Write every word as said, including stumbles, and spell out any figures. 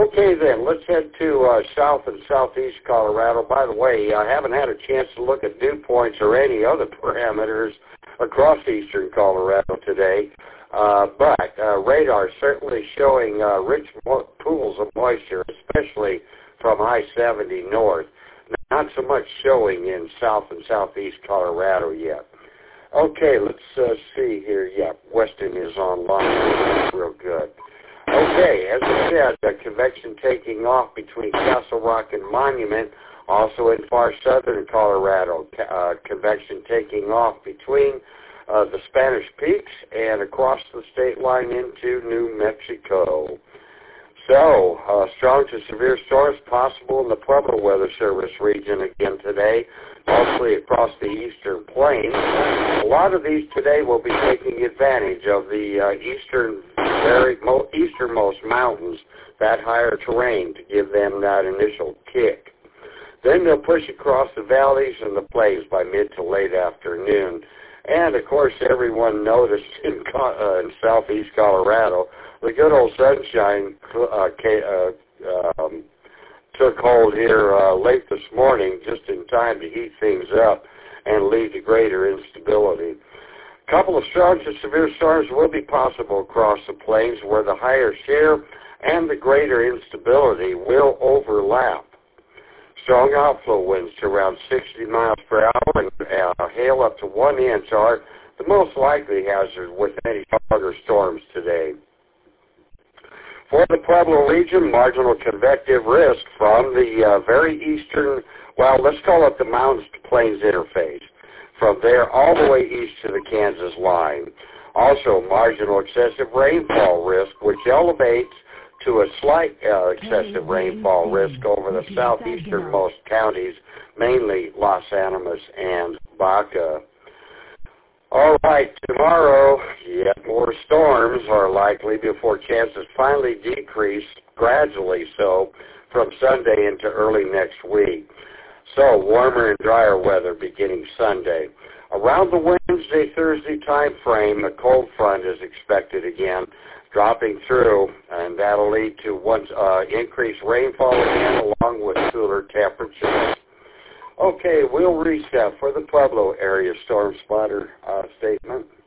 Okay, then, let's head to uh, south and southeast Colorado. By the way, I haven't had a chance to look at dew points or any other parameters across eastern Colorado today, uh, but uh, radar certainly showing uh, rich mo- pools of moisture, especially from I seventy north. Not so much showing in south and southeast Colorado yet. Okay, let's uh, see here. Yeah, Weston is online. Real good. Okay, as I said, the convection taking off between Castle Rock and Monument, also in far southern Colorado. Uh, convection taking off between uh, the Spanish Peaks and across the state line into New Mexico. So, uh, strong to severe storms possible in the Pueblo Weather Service region again today, mostly across the eastern plains. A lot of these today will be taking advantage of the uh, eastern, very mo- easternmost mountains, that higher terrain, to give them that initial kick. Then they'll push across the valleys and the plains by mid to late afternoon. And, of course, everyone noticed in, uh, in southeast Colorado, the good old sunshine uh, uh, um, took hold here uh, late this morning, just in time to heat things up and lead to greater instability. A couple of strong to severe storms will be possible across the plains where the higher shear and the greater instability will overlap. Strong outflow winds to around sixty miles per hour and uh, hail up to one inch are the most likely hazard with any stronger storms today. For the Pueblo region, marginal convective risk from the uh, very eastern, well, let's call it the mountains to plains interface. From there all the way east to the Kansas line. Also, marginal excessive rainfall risk, which elevates to a slight uh, excessive rainfall risk over the southeasternmost counties, mainly Los Animas and Baca. All right, tomorrow, yet more storms are likely before chances finally decrease, gradually so, from Sunday into early next week. So, warmer and drier weather beginning Sunday. Around the Wednesday, Thursday time frame, a cold front is expected again, dropping through, and that'll lead to once uh, increased rainfall again, along with cooler temperatures. Okay, we'll reset for the Pueblo area storm spotter uh, statement.